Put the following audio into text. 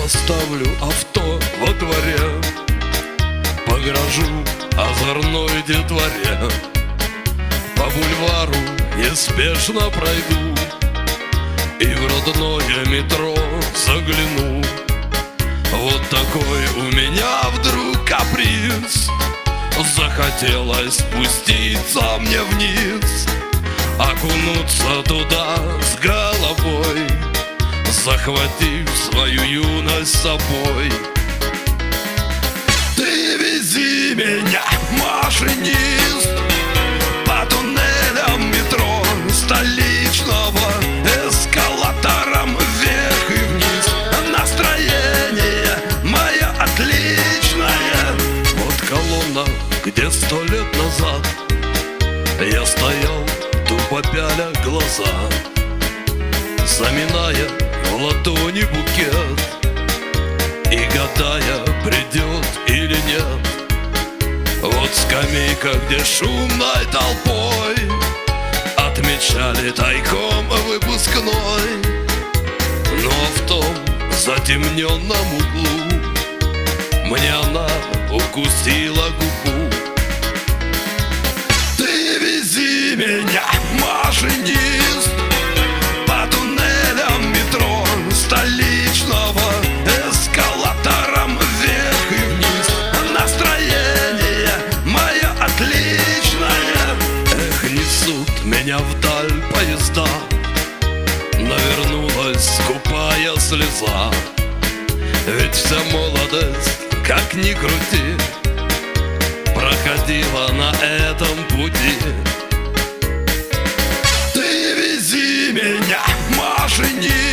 Оставлю авто во дворе, погрожу озорной детворе. По бульвару неспешно пройду и в родное метро загляну. Вот такой у меня вдруг каприз. Захотелось спуститься мне вниз, окунуться туда с головой, захватив свою юность с собой. Ты вези меня, машинист, по туннелям метро столичного, эскалатором вверх и вниз. Настроение мое отличное. Вот колонна, где 100 лет назад я стоял, тупо пяля глаза, заминая в ладони букет и гадая, придет или нет. Вот скамейка, где шумной толпой отмечали тайком выпускной, но в том затемненном углу мне она укусила губу. Ты вези меня, машинист, по туннелям метро столичного, эскалатором вверх и вниз. Настроение мое отличное. Эх, несут меня вдаль поезда, навернулась скупая слеза. Ведь вся молодость, как ни крути, проходила на этом пути. Ты вези меня, машинист,